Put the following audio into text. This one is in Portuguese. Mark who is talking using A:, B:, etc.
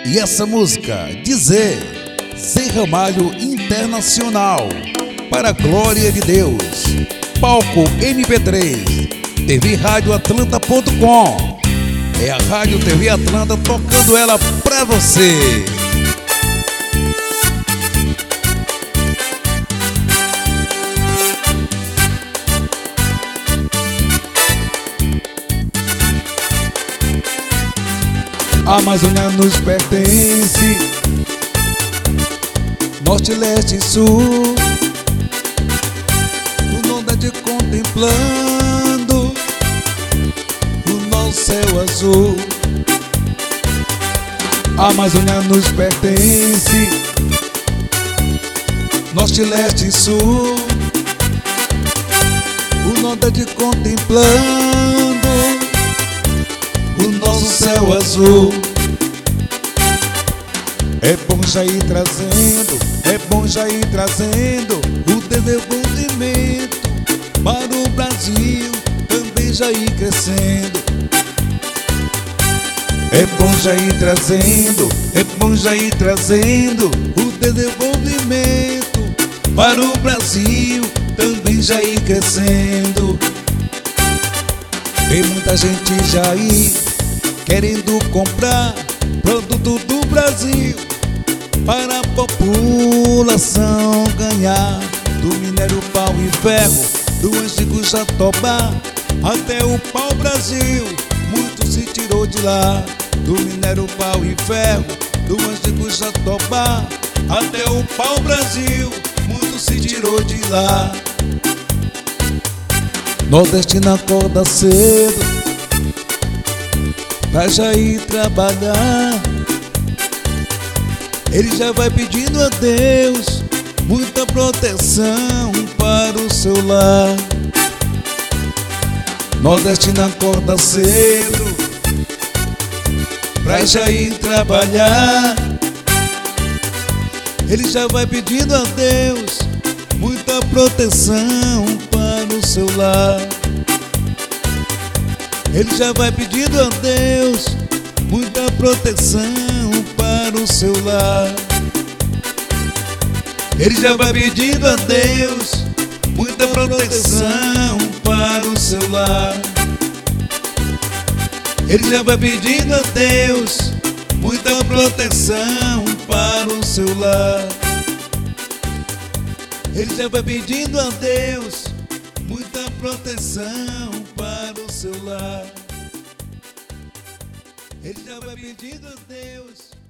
A: E essa música, Dizer, Zé Ramalho Internacional, para a glória de Deus. Palco MP3, tvradioatlanta.com. É a Rádio TV Atlanta tocando ela pra você. A Amazônia nos pertence, norte, leste e sul. O Nordeste contemplando o nosso céu azul. A Amazônia nos pertence, norte, leste e sul. O Nordeste contemplando o nosso céu azul. É bom já ir trazendo, é bom já ir trazendo o desenvolvimento para o Brasil também já ir crescendo. É bom já ir trazendo, é bom já ir trazendo o desenvolvimento para o Brasil também já ir crescendo. Tem muita gente já aí querendo comprar produto do Brasil para a população ganhar. Do minério, pau e ferro, do antigo Jatobá até o pau-brasil, muito se tirou de lá. Do minério, pau e ferro, do antigo Jatobá até o pau-brasil, muito se tirou de lá. Nordestino acorda cedo pra já ir trabalhar. Ele já vai pedindo a Deus muita proteção para o seu lar. Nordestino acorda cedo pra já ir trabalhar. Ele já vai pedindo a Deus muita proteção para o seu lar. Ele já vai pedindo a Deus muita proteção para o seu lar. Ele já vai pedindo a Deus muita proteção para o seu lar. Ele já vai pedindo a Deus muita proteção para o seu lar. Ele já vai pedindo a Deus muita proteção para o seu lar. Ele já vai pedindo a Deus